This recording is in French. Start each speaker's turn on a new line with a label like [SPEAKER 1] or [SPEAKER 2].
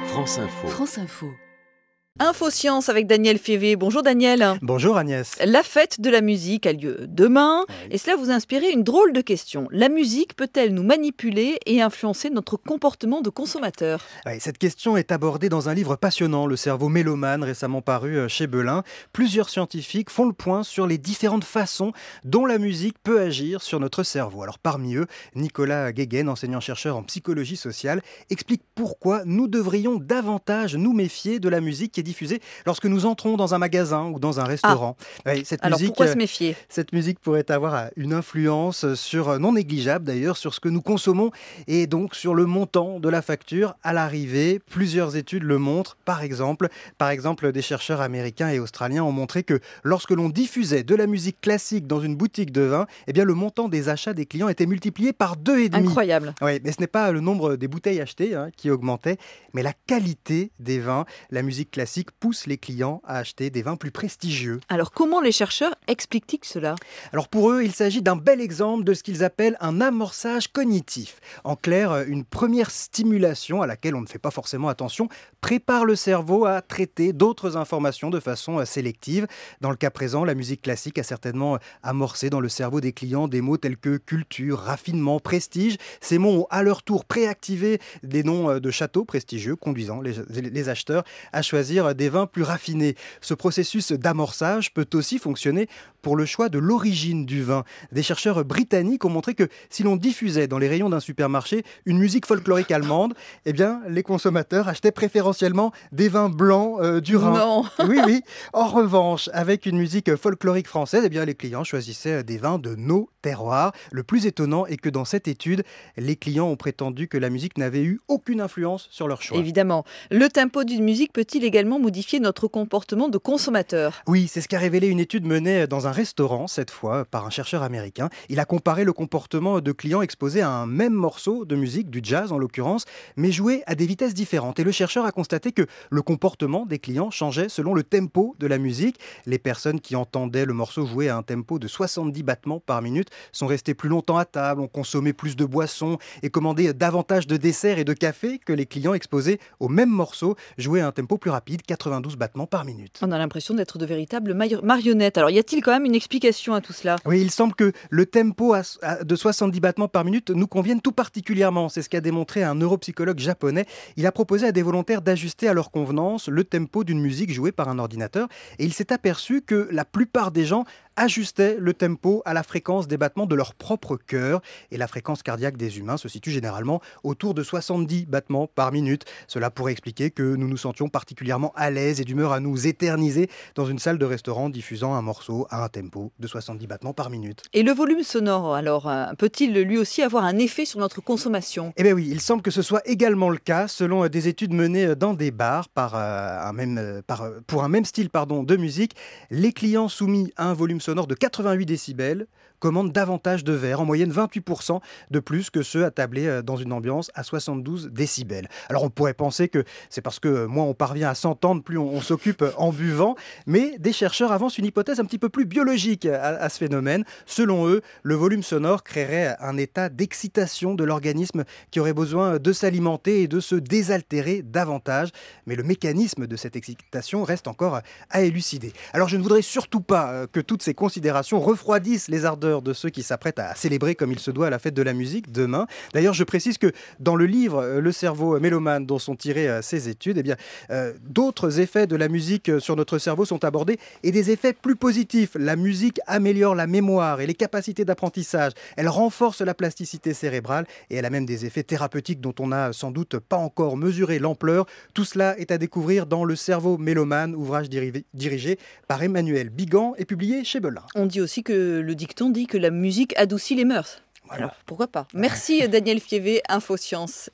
[SPEAKER 1] France Info.
[SPEAKER 2] France Info. Info Science avec Daniel Févé. Bonjour Daniel.
[SPEAKER 3] Bonjour Agnès.
[SPEAKER 2] La fête de la musique a lieu demain
[SPEAKER 3] Oui.
[SPEAKER 2] et cela vous a inspiré une drôle de question. La musique peut-elle nous manipuler et influencer notre comportement de consommateur ?
[SPEAKER 3] Oui, cette question est abordée dans un livre passionnant, Le cerveau mélomane, récemment paru chez Belin. Plusieurs scientifiques font le point sur les différentes façons dont la musique peut agir sur notre cerveau. Alors parmi eux, Nicolas Guéguen, enseignant-chercheur en psychologie sociale, explique pourquoi nous devrions davantage nous méfier de la musique qui est diffusée lorsque nous entrons dans un magasin ou dans un restaurant. Oui,
[SPEAKER 2] Alors pourquoi se méfier ?
[SPEAKER 3] Cette musique pourrait avoir une influence non négligeable d'ailleurs sur ce que nous consommons et donc sur le montant de la facture à l'arrivée. Plusieurs études le montrent. Par exemple, des chercheurs américains et australiens ont montré que lorsque l'on diffusait de la musique classique dans une boutique de vin, eh bien le montant des achats des clients était multiplié par 2,5.
[SPEAKER 2] Incroyable.
[SPEAKER 3] Oui, mais ce n'est pas le nombre des bouteilles achetées qui augmentait, mais la qualité des vins. La musique classique pousse les clients à acheter des vins plus prestigieux.
[SPEAKER 2] Alors comment les chercheurs expliquent-ils cela ?
[SPEAKER 3] Alors pour eux, il s'agit d'un bel exemple de ce qu'ils appellent un amorçage cognitif. En clair, une première stimulation à laquelle on ne fait pas forcément attention prépare le cerveau à traiter d'autres informations de façon sélective. Dans le cas présent, la musique classique a certainement amorcé dans le cerveau des clients des mots tels que culture, raffinement, prestige. Ces mots ont à leur tour préactivé des noms de châteaux prestigieux, conduisant les acheteurs à choisir des vins plus raffinés. Ce processus d'amorçage peut aussi fonctionner pour le choix de l'origine du vin. Des chercheurs britanniques ont montré que si l'on diffusait dans les rayons d'un supermarché une musique folklorique allemande, eh bien, les consommateurs achetaient préférentiellement des vins blancs du Rhin.
[SPEAKER 2] Non.
[SPEAKER 3] Oui. En revanche, avec une musique folklorique française, eh bien, les clients choisissaient des vins de nos terroirs. Le plus étonnant est que dans cette étude, les clients ont prétendu que la musique n'avait eu aucune influence sur leur choix.
[SPEAKER 2] Évidemment. Le tempo d'une musique peut-il également modifier notre comportement de consommateur ?
[SPEAKER 3] Oui, c'est ce qu'a révélé une étude menée dans un restaurant, cette fois par un chercheur américain. Il a comparé le comportement de clients exposés à un même morceau de musique, du jazz en l'occurrence, mais joué à des vitesses différentes. Et le chercheur a constaté que le comportement des clients changeait selon le tempo de la musique. Les personnes qui entendaient le morceau jouer à un tempo de 70 battements par minute sont restées plus longtemps à table, ont consommé plus de boissons et commandé davantage de desserts et de café que les clients exposés au même morceau joué à un tempo plus rapide, 92 battements par minute.
[SPEAKER 2] On a l'impression d'être de véritables marionnettes. Alors, y a-t-il quand même une explication à tout cela ?
[SPEAKER 3] Oui, il semble que le tempo de 70 battements par minute nous convienne tout particulièrement. C'est ce qu'a démontré un neuropsychologue japonais. Il a proposé à des volontaires d'ajuster à leur convenance le tempo d'une musique jouée par un ordinateur. Et il s'est aperçu que la plupart des gens ajustaient le tempo à la fréquence des battements de leur propre cœur. Et la fréquence cardiaque des humains se situe généralement autour de 70 battements par minute. Cela pourrait expliquer que nous nous sentions particulièrement à l'aise et d'humeur à nous éterniser dans une salle de restaurant diffusant un morceau à un tempo de 70 battements par minute.
[SPEAKER 2] Et le volume sonore, alors, peut-il lui aussi avoir un effet sur notre consommation ?
[SPEAKER 3] Eh bien oui, il semble que ce soit également le cas selon des études menées dans des bars pour un même style de musique. Les clients soumis à un volume sonore de 88 décibels commandent davantage de verres, en moyenne 28% de plus que ceux attablés dans une ambiance à 72 décibels. Alors on pourrait penser que c'est parce que moins on parvient à s'entendre, plus on s'occupe en buvant, mais des chercheurs avancent une hypothèse un petit peu plus biologique à ce phénomène. Selon eux, le volume sonore créerait un état d'excitation de l'organisme qui aurait besoin de s'alimenter et de se désaltérer davantage. Mais le mécanisme de cette excitation reste encore à élucider. Alors je ne voudrais surtout pas que toutes ces considérations refroidissent les ardeurs de ceux qui s'apprêtent à célébrer comme il se doit la fête de la musique demain. D'ailleurs, je précise que dans le livre Le cerveau mélomane dont sont tirées ces études, eh bien, d'autres effets de la musique sur notre cerveau sont abordés et des effets plus positifs. La musique améliore la mémoire et les capacités d'apprentissage. Elle renforce la plasticité cérébrale et elle a même des effets thérapeutiques dont on n'a sans doute pas encore mesuré l'ampleur. Tout cela est à découvrir dans Le cerveau mélomane, ouvrage dirigé par Emmanuel Bigan et publié chez Belin.
[SPEAKER 2] On dit aussi que le dicton dit que la musique adoucit les mœurs.
[SPEAKER 3] Voilà.
[SPEAKER 2] Alors, pourquoi pas ? Merci Daniel Févé, Info Science.